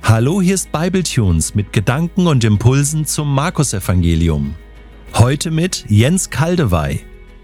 Hallo, hier ist Bibletunes mit Gedanken und Impulsen zum Markus-Evangelium. Heute mit Jens Kaldewey.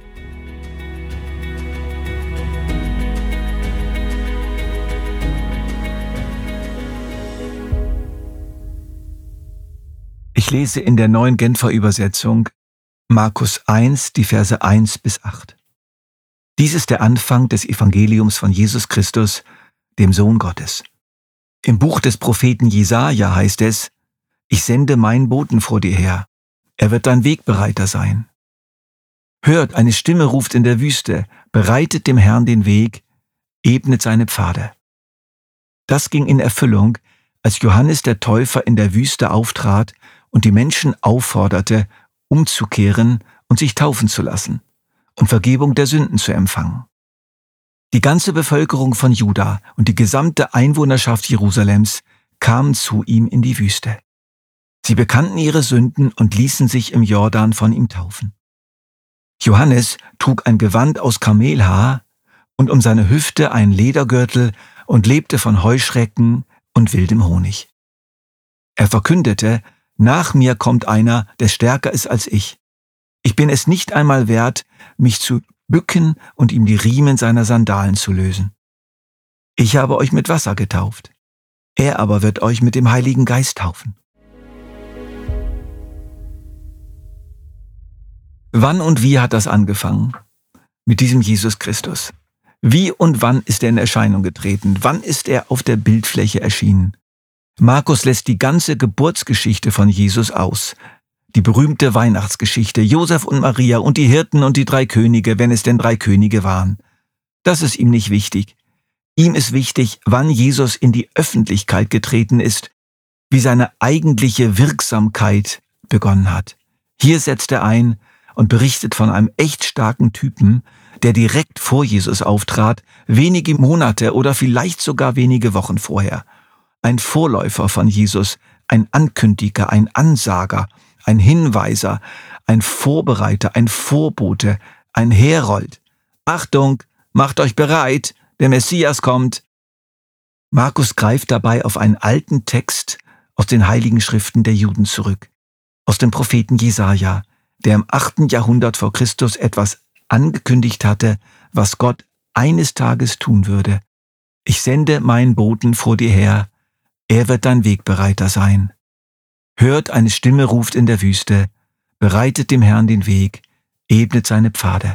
Ich lese in der Neuen Genfer Übersetzung Markus 1, die Verse 1 bis 8. Dies ist der Anfang des Evangeliums von Jesus Christus, dem Sohn Gottes. Im Buch des Propheten Jesaja heißt es: Ich sende meinen Boten vor dir her. Er wird dein Wegbereiter sein. Hört, eine Stimme ruft in der Wüste: Bereitet dem Herrn den Weg, ebnet seine Pfade. Das ging in Erfüllung, als Johannes der Täufer in der Wüste auftrat und die Menschen aufforderte, umzukehren und sich taufen zu lassen, um Vergebung der Sünden zu empfangen. Die ganze Bevölkerung von Juda und die gesamte Einwohnerschaft Jerusalems kamen zu ihm in die Wüste. Sie bekannten ihre Sünden und ließen sich im Jordan von ihm taufen. Johannes trug ein Gewand aus Kamelhaar und um seine Hüfte einen Ledergürtel und lebte von Heuschrecken und wildem Honig. Er verkündete: Nach mir kommt einer, der stärker ist als ich. Ich bin es nicht einmal wert, mich zu bücken und ihm die Riemen seiner Sandalen zu lösen. Ich habe euch mit Wasser getauft. Er aber wird euch mit dem Heiligen Geist taufen. Wann und wie hat das angefangen? Mit diesem Jesus Christus. Wie und wann ist er in Erscheinung getreten? Wann ist er auf der Bildfläche erschienen? Markus lässt die ganze Geburtsgeschichte von Jesus aus. Die berühmte Weihnachtsgeschichte, Josef und Maria und die Hirten und die 3 Könige, wenn es denn 3 Könige waren. Das ist ihm nicht wichtig. Ihm ist wichtig, wann Jesus in die Öffentlichkeit getreten ist, wie seine eigentliche Wirksamkeit begonnen hat. Hier setzt er ein und berichtet von einem echt starken Typen, der direkt vor Jesus auftrat, wenige Monate oder vielleicht sogar wenige Wochen vorher. Ein Vorläufer von Jesus, ein Ankündiger, ein Ansager, ein Hinweiser, ein Vorbereiter, ein Vorbote, ein Herold. Achtung, macht euch bereit, der Messias kommt. Markus greift dabei auf einen alten Text aus den Heiligen Schriften der Juden zurück, aus dem Propheten Jesaja, der im 8. Jahrhundert vor Christus etwas angekündigt hatte, was Gott eines Tages tun würde. Ich sende meinen Boten vor dir her, er wird dein Wegbereiter sein. Hört, eine Stimme ruft in der Wüste: Bereitet dem Herrn den Weg, ebnet seine Pfade.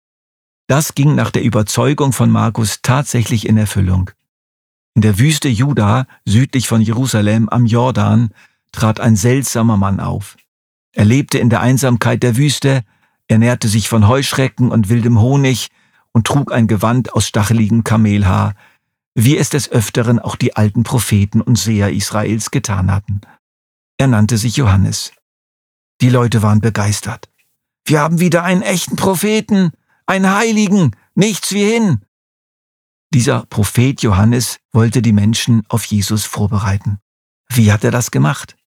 Das ging nach der Überzeugung von Markus tatsächlich in Erfüllung. In der Wüste Juda, südlich von Jerusalem am Jordan, trat ein seltsamer Mann auf. Er lebte in der Einsamkeit der Wüste, ernährte sich von Heuschrecken und wildem Honig und trug ein Gewand aus stacheligem Kamelhaar, wie es des Öfteren auch die alten Propheten und Seher Israels getan hatten. Er nannte sich Johannes. Die Leute waren begeistert. Wir haben wieder einen echten Propheten, einen Heiligen, nichts wie hin. Dieser Prophet Johannes wollte die Menschen auf Jesus vorbereiten. Wie hat er das gemacht?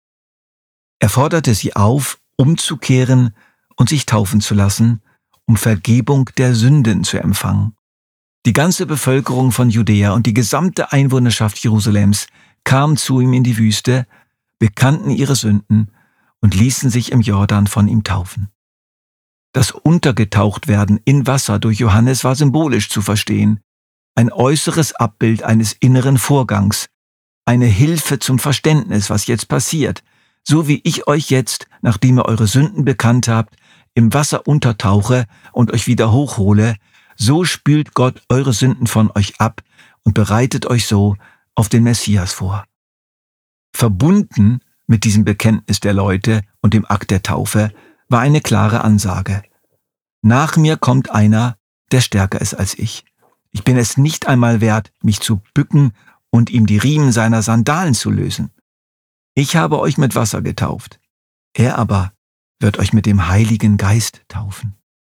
Er forderte sie auf, umzukehren und sich taufen zu lassen, um Vergebung der Sünden zu empfangen. Die ganze Bevölkerung von Judäa und die gesamte Einwohnerschaft Jerusalems kam zu ihm in die Wüste, bekannten ihre Sünden und ließen sich im Jordan von ihm taufen. Das Untergetauchtwerden in Wasser durch Johannes war symbolisch zu verstehen, ein äußeres Abbild eines inneren Vorgangs, eine Hilfe zum Verständnis, was jetzt passiert, so wie ich euch jetzt, nachdem ihr eure Sünden bekannt habt, im Wasser untertauche und euch wieder hochhole, so spült Gott eure Sünden von euch ab und bereitet euch so auf den Messias vor. Verbunden mit diesem Bekenntnis der Leute und dem Akt der Taufe war eine klare Ansage: Nach mir kommt einer, der stärker ist als ich. Ich bin es nicht einmal wert, mich zu bücken und ihm die Riemen seiner Sandalen zu lösen. Ich habe euch mit Wasser getauft. Er aber wird euch mit dem Heiligen Geist taufen.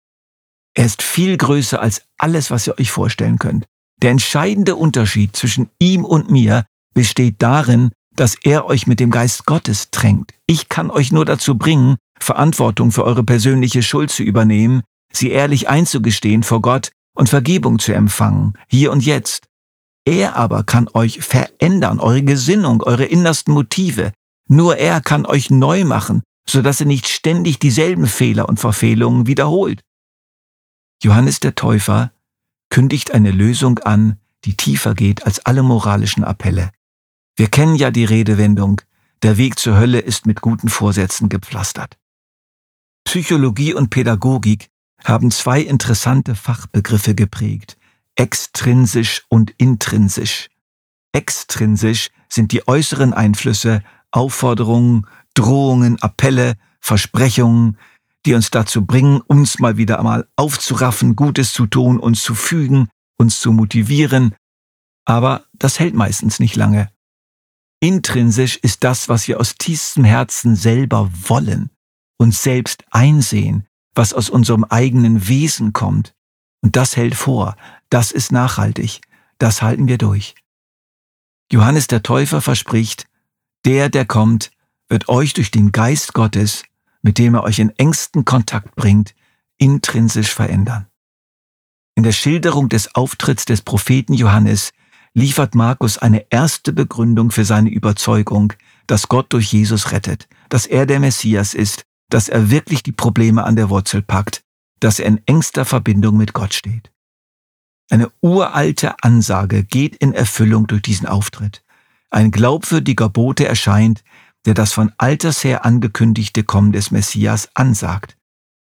Er ist viel größer als alles, was ihr euch vorstellen könnt. Der entscheidende Unterschied zwischen ihm und mir besteht darin, dass er euch mit dem Geist Gottes tränkt. Ich kann euch nur dazu bringen, Verantwortung für eure persönliche Schuld zu übernehmen, sie ehrlich einzugestehen vor Gott und Vergebung zu empfangen, hier und jetzt. Er aber kann euch verändern, eure Gesinnung, eure innersten Motive. Nur er kann euch neu machen, sodass ihr nicht ständig dieselben Fehler und Verfehlungen wiederholt. Johannes der Täufer kündigt eine Lösung an, die tiefer geht als alle moralischen Appelle. Wir kennen ja die Redewendung, der Weg zur Hölle ist mit guten Vorsätzen gepflastert. Psychologie und Pädagogik haben zwei interessante Fachbegriffe geprägt: extrinsisch und intrinsisch. Extrinsisch sind die äußeren Einflüsse, Aufforderungen, Drohungen, Appelle, Versprechungen, die uns dazu bringen, uns mal wieder einmal aufzuraffen, Gutes zu tun, uns zu fügen, uns zu motivieren. Aber das hält meistens nicht lange. Intrinsisch ist das, was wir aus tiefstem Herzen selber wollen, uns selbst einsehen, was aus unserem eigenen Wesen kommt. Und das hält vor, das ist nachhaltig, das halten wir durch. Johannes der Täufer verspricht, der kommt, wird euch durch den Geist Gottes, mit dem er euch in engsten Kontakt bringt, intrinsisch verändern. In der Schilderung des Auftritts des Propheten Johannes liefert Markus eine erste Begründung für seine Überzeugung, dass Gott durch Jesus rettet, dass er der Messias ist, dass er wirklich die Probleme an der Wurzel packt, dass er in engster Verbindung mit Gott steht. Eine uralte Ansage geht in Erfüllung durch diesen Auftritt. Ein glaubwürdiger Bote erscheint, der das von alters her angekündigte Kommen des Messias ansagt.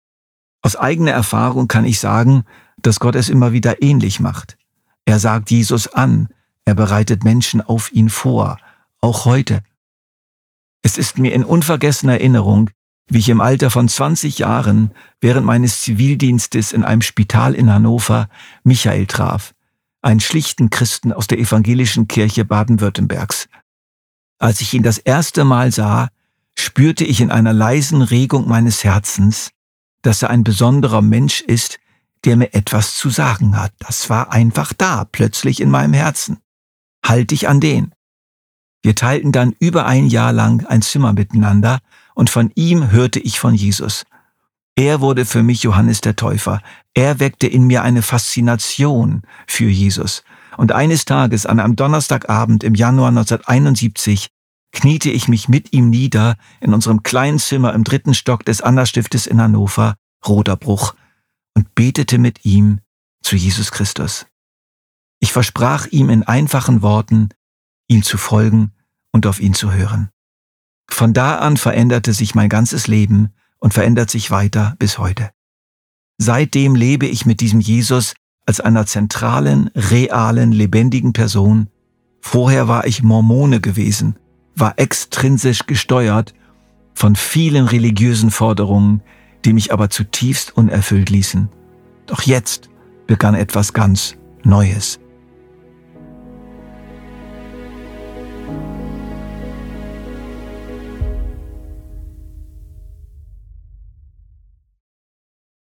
Aus eigener Erfahrung kann ich sagen, dass Gott es immer wieder ähnlich macht. Er sagt Jesus an, er bereitet Menschen auf ihn vor, auch heute. Es ist mir in unvergessener Erinnerung, wie ich im Alter von 20 Jahren während meines Zivildienstes in einem Spital in Hannover Michael traf, einen schlichten Christen aus der evangelischen Kirche Baden-Württembergs. Als ich ihn das erste Mal sah, spürte ich in einer leisen Regung meines Herzens, dass er ein besonderer Mensch ist, der mir etwas zu sagen hat. Das war einfach da, plötzlich in meinem Herzen. Halte ich an den. Wir teilten dann über ein Jahr lang ein Zimmer miteinander und von ihm hörte ich von Jesus. Er wurde für mich Johannes der Täufer. Er weckte in mir eine Faszination für Jesus. Und eines Tages, an einem Donnerstagabend im Januar 1971, kniete ich mich mit ihm nieder in unserem kleinen Zimmer im 3. Stock des Anna-Stiftes in Hannover, Roderbruch, und betete mit ihm zu Jesus Christus. Ich versprach ihm in einfachen Worten, ihm zu folgen und auf ihn zu hören. Von da an veränderte sich mein ganzes Leben und verändert sich weiter bis heute. Seitdem lebe ich mit diesem Jesus als einer zentralen, realen, lebendigen Person. Vorher war ich Mormone gewesen, war extrinsisch gesteuert von vielen religiösen Forderungen, die mich aber zutiefst unerfüllt ließen. Doch jetzt begann etwas ganz Neues.